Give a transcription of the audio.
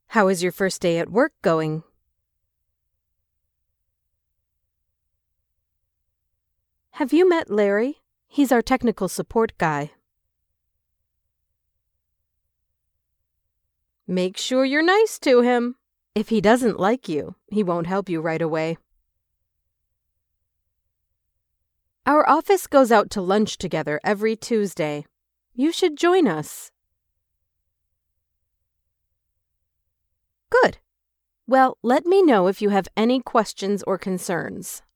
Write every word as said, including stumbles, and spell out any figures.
How is your first day at work going? Have you met Larry? He's our technical support guy. Make sure you're nice to him. If he doesn't like you, he won't help you right away. Our office goes out to lunch together every Tuesday. You should join us. Good. Well, let me know if you have any questions or concerns.